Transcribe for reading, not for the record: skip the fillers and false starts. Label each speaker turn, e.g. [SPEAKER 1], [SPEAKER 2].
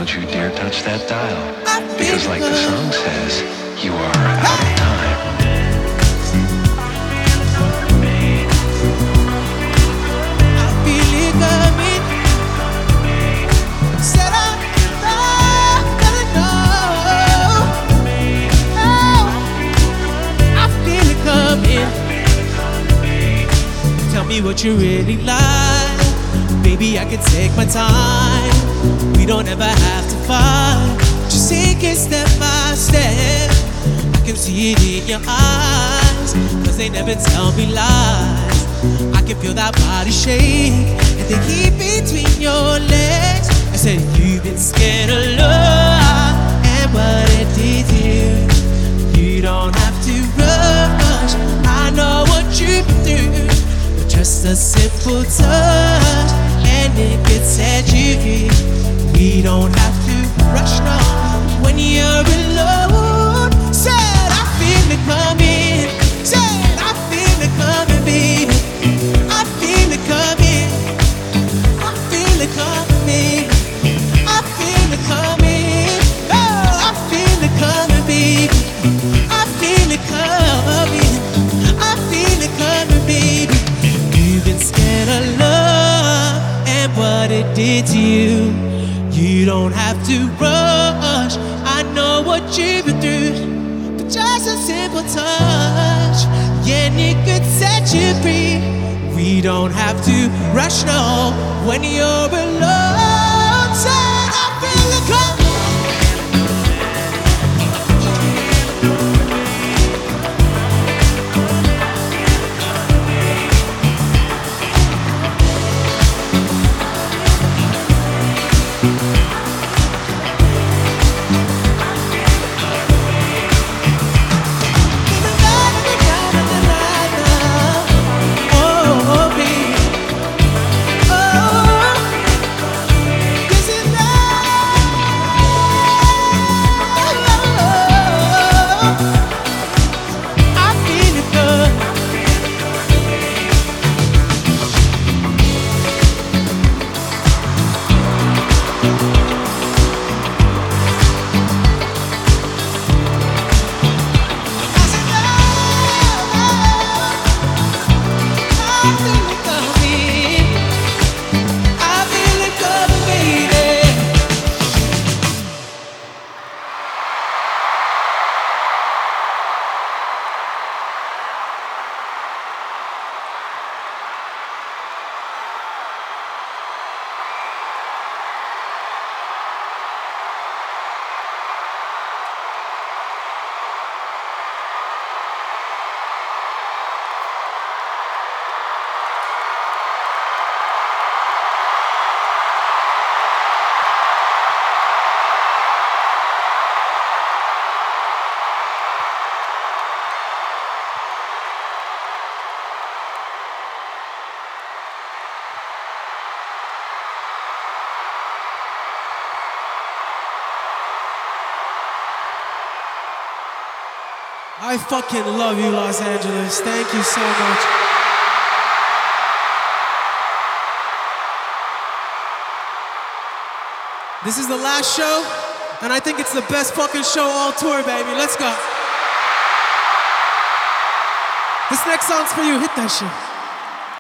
[SPEAKER 1] don't you dare touch that dial. Because like the song says, you are out of time.
[SPEAKER 2] Tell me what you really like. Baby, I can take my time. We don't ever have to fight. Just take it step by step. I can see it in your eyes, cause they never tell me lies. I can feel that body shake and the heat between your legs. I said you've been scared of love and what it did to you. You don't have to rush. I know what you've been through. Just a simple touch and it could set you free. We don't have to rush no when you're alone. Said I feel it coming. Said I feel it coming, baby. I feel it coming. I feel it coming. I feel it coming. Oh, I feel it coming, baby. I feel it coming. I feel it coming, baby. You've been scared of love and what it did to you. You don't have to rush. I know what you've been through. But just a simple touch, yeah, it could set you free. We don't have to rush, no, when you're alone. Said I feel it coming. I fucking love you, Los Angeles. Thank you so much. This is the last show, and I think it's the best fucking show all tour, baby. Let's go. This next song's for you. Hit that shit.